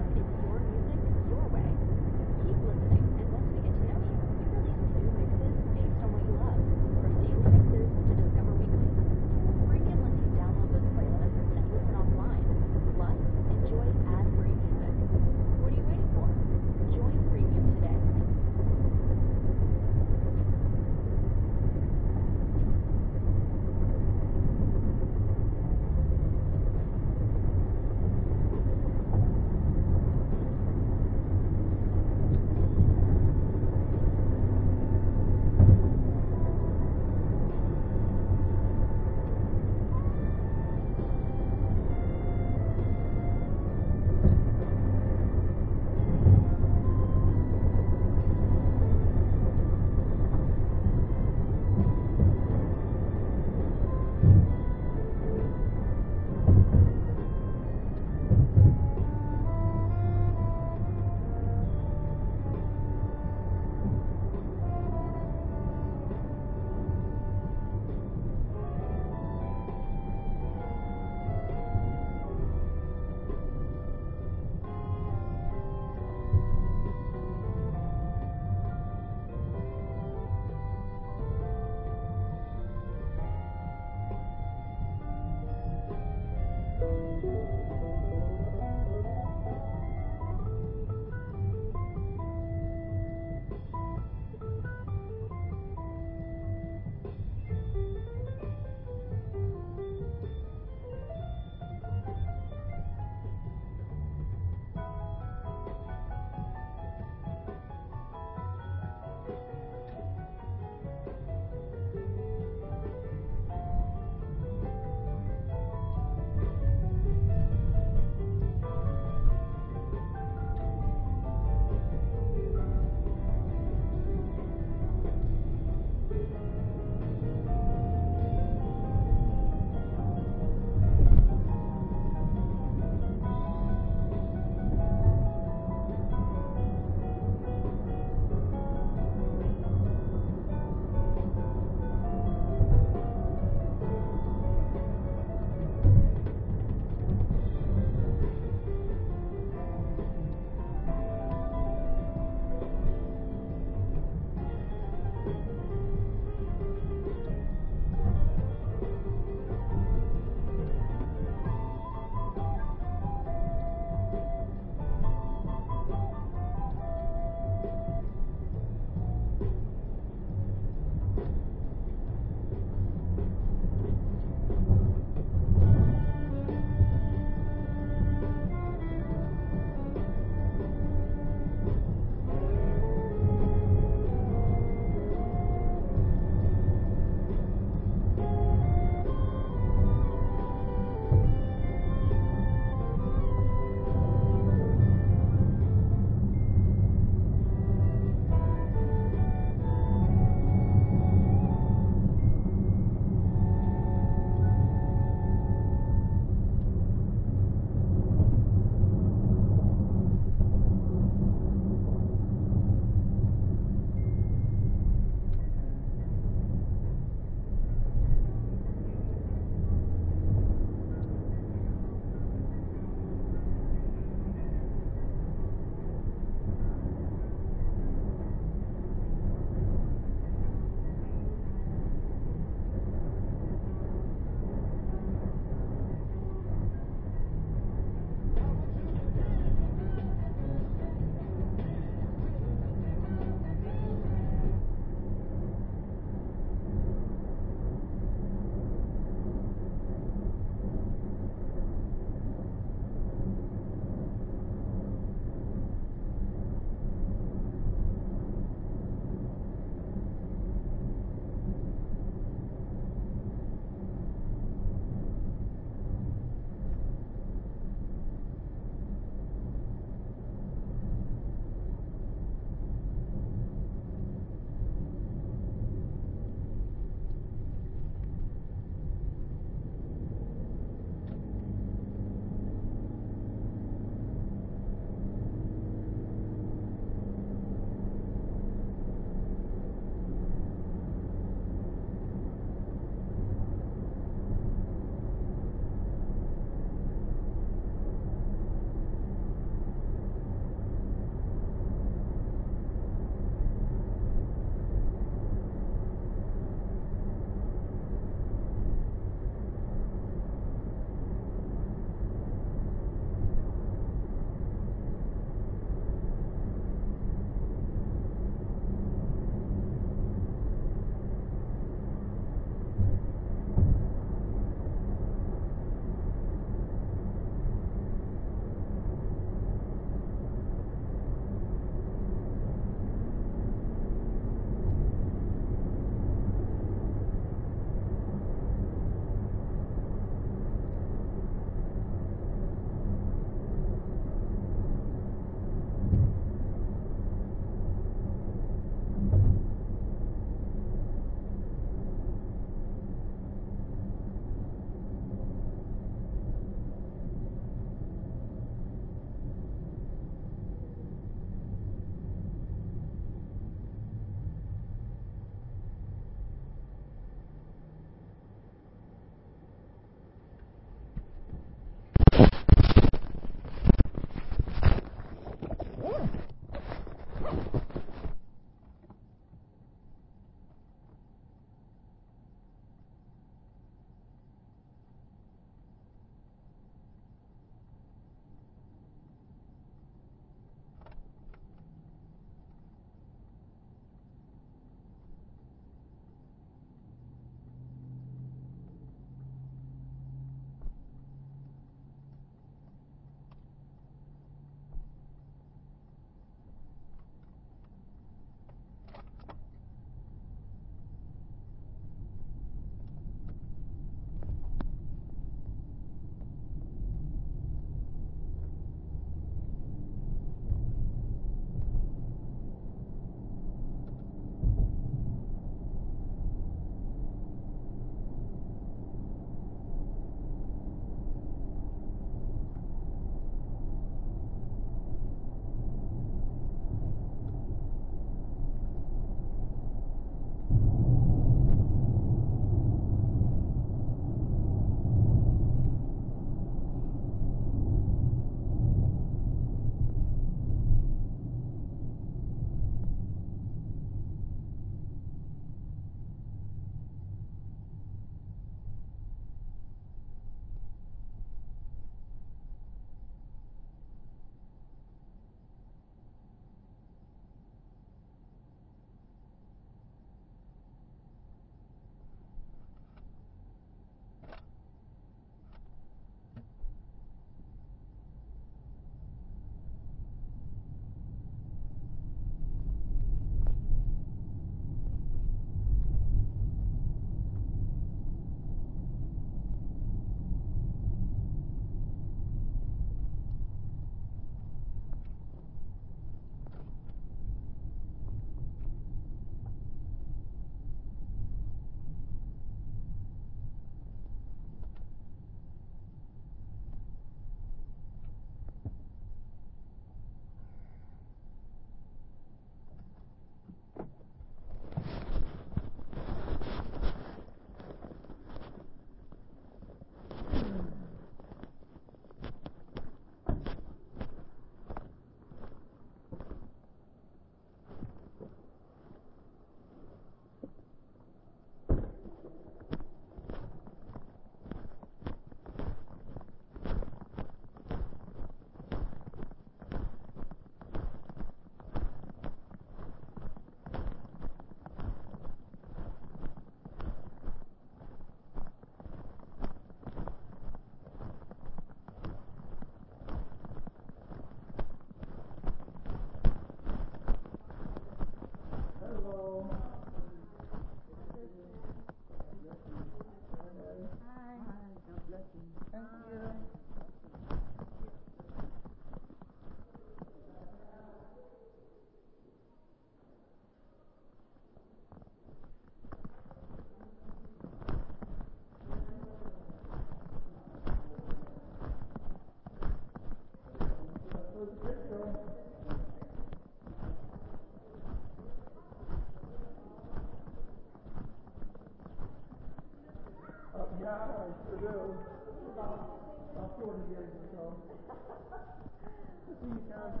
I sure do. About 40 years or so. See you, Karen.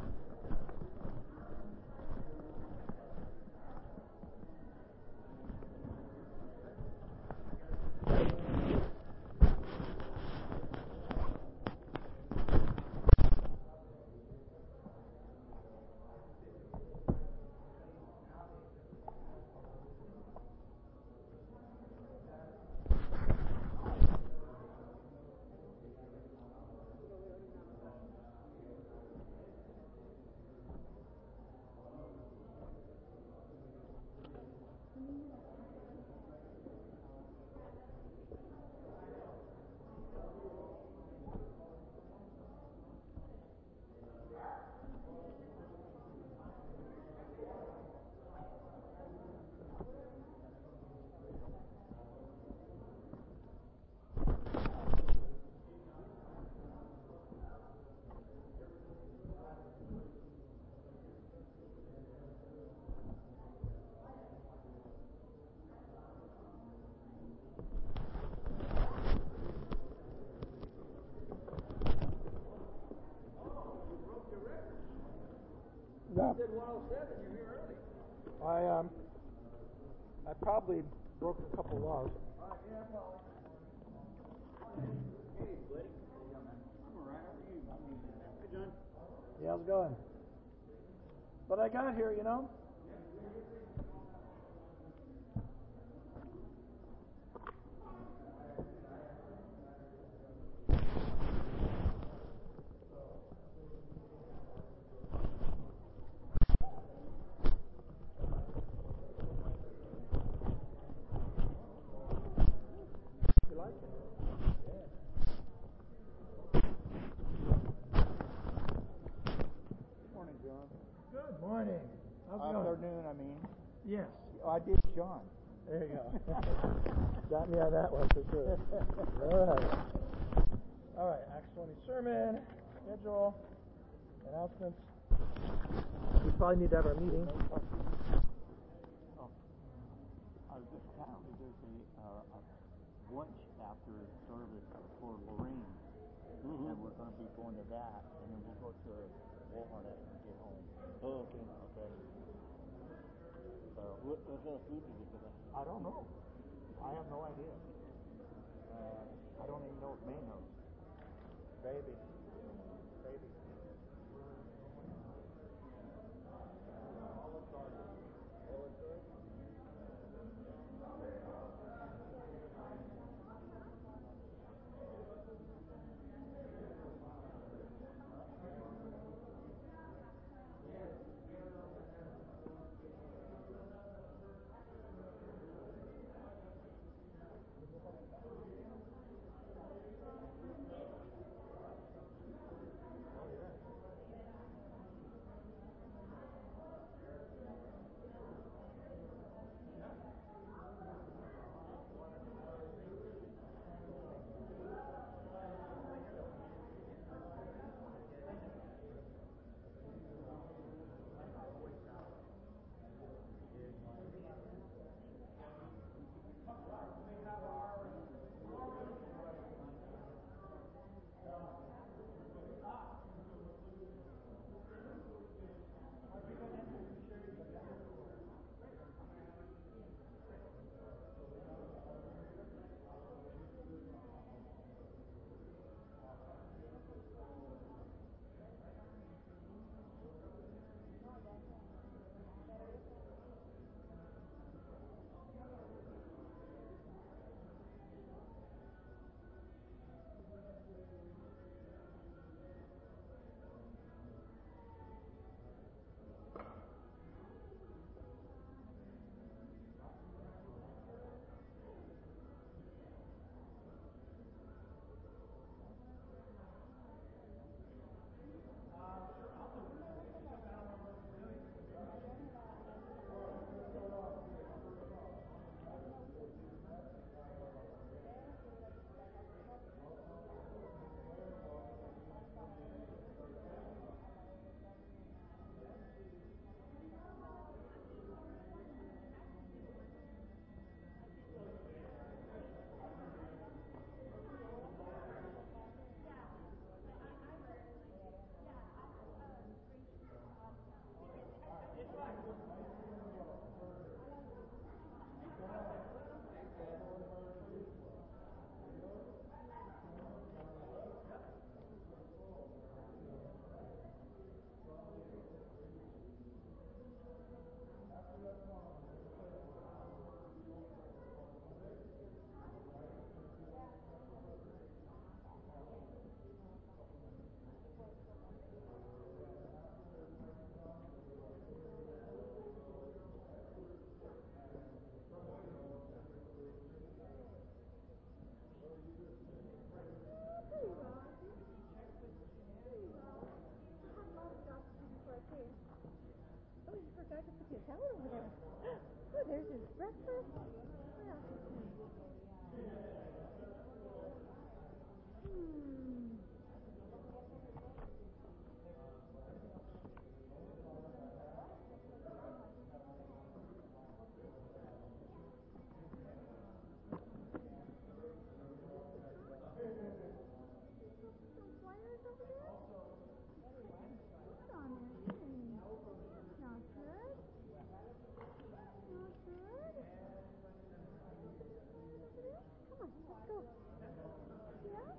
You did 107. You're here early. I probably broke a couple laws. Yeah, probably. Hey, buddy. I'm all right. How are you? Hey, John. Yeah, how's it going? But I got here, you know. You like it? Yeah. Morning, John. Good morning. How's it going? Afternoon, I mean. Yes. I did John. There you go. Got me on that one for sure. All right. Acts 20 sermon, schedule, announcements. We probably need to have our meeting. This town, there's a lunch after service for Lorraine. And we're going to be going to that, and then we'll go to Walmart after we get home. Oh, okay. Okay. So, what kind of food did you get? I don't know. I have no idea. I don't even know if May knows. Baby. the town over there. Oh, there's his breakfast. What else is he? Flyers over there? Put on there. Not good. Not good. Come on, let's go. Yeah?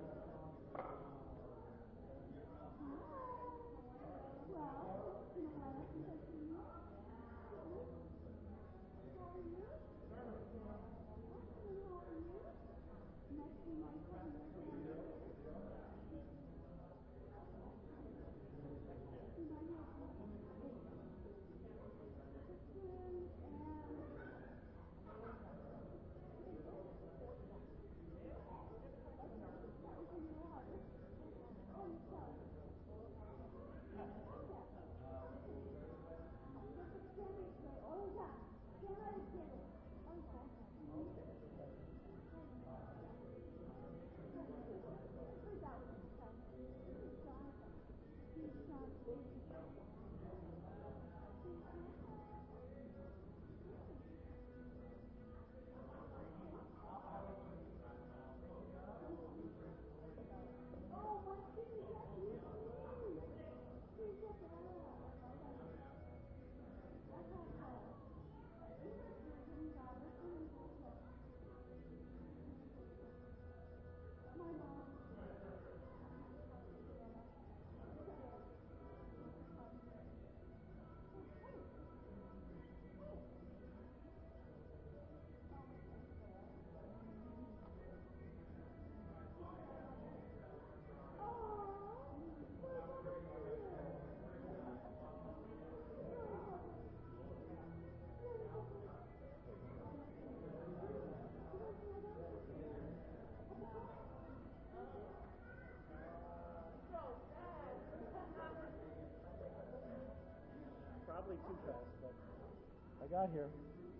Probably too fast, but I got here.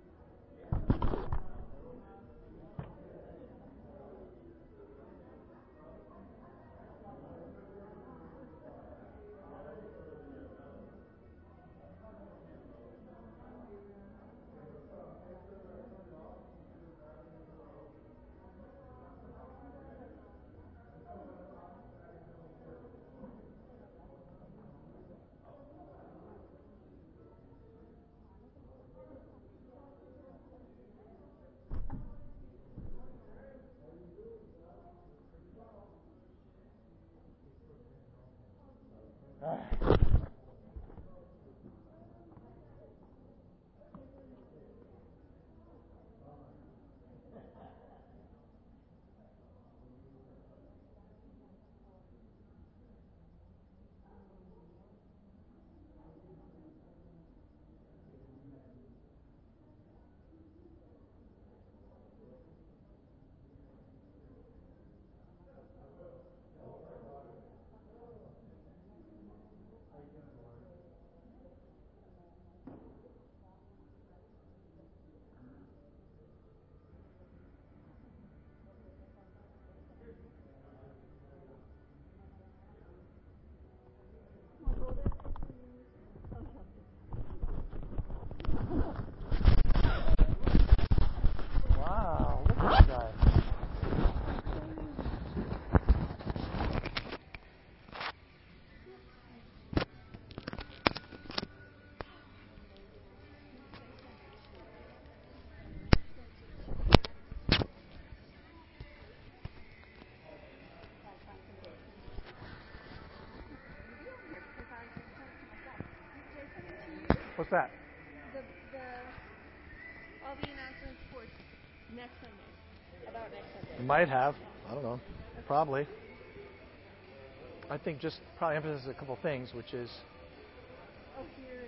Wow, look at that. What's that? All the announcements for next Sunday. About next Sunday. Might have. I don't know. Probably. I think just probably emphasize a couple things, which is Oh, here.